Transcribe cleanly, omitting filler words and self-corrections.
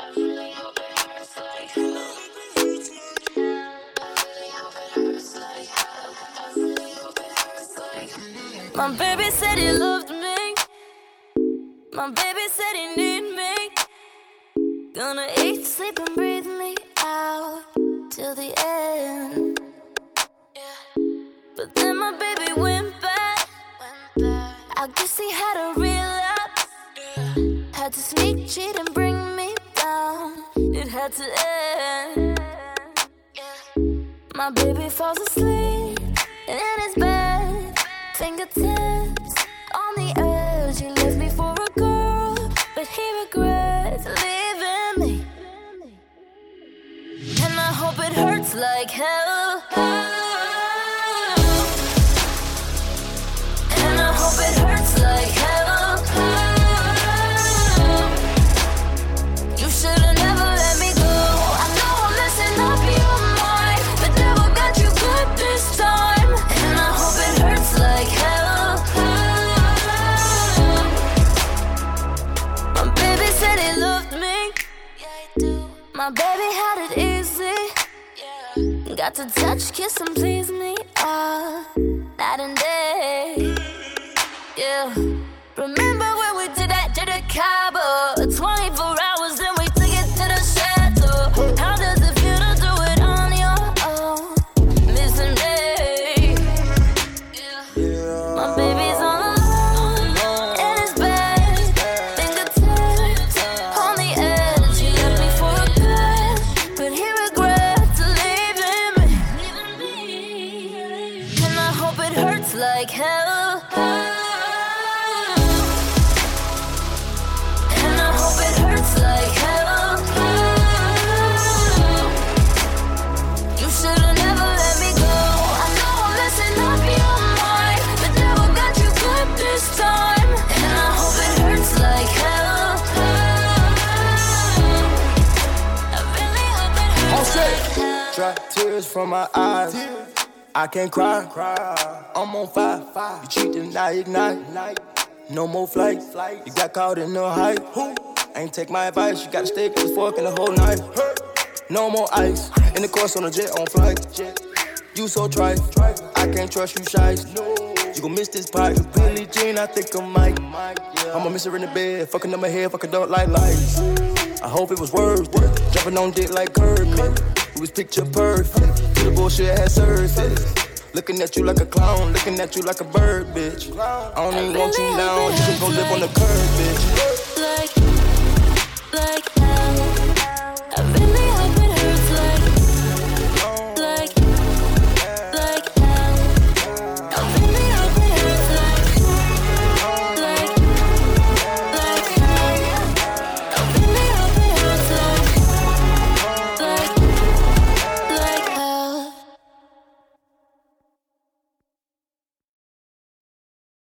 My baby said he loved me. My baby said he need me. Gonna eat, sleep and breathe me out till the end. But then my baby went back. I guess he had a relapse. Had to sneak, cheat and bring me down. It had to end. My baby falls asleep in his bed, fingertips on the edge. He left me for a girl, but he regrets leaving me. And I hope it hurts like hell. And I hope it hurts like hell. You should've never let me go. I know I'm messing up your mind, but never got you good this time. And I hope it hurts like hell. My baby said he loved me. My baby had it easy. Got to touch, kiss and please me night and day. Yeah. Remember when we did that to the Cabo? 24 hours, then we took it to the chateau. How does it feel to do it on your own? Missing me. My baby's all alone in his bed, fingertips on the edge. He left me for a good, but he regrets leaving me. And I hope it hurts like hell. And I hope it hurts like hell. You should've never let me go. I know I'm messing up your mind, but never got you good this time. And I hope it hurts like hell. I really hope it hurts like hell. Dry tears from my eyes. I can't cry. I'm on fire. You cheat and I ignite. No more flight. You got caught in the hype. Ain't take my advice. You gotta stay with the fork and the whole night. No more ice. In the course on a jet on flight. You so trite. I can't trust you, shies. You gon' miss this pipe. Billie Jean, I think I might. I'ma miss her in the bed. Fucking up my head. Fucking don't like lights. I hope it was worth it. Jumping on dick like Kirkman. It was picture perfect. Till the bullshit had surfaced. Looking at you like a clown, looking at you like a bird, bitch. I don't even want you now, you can go live on the curb, bitch. Like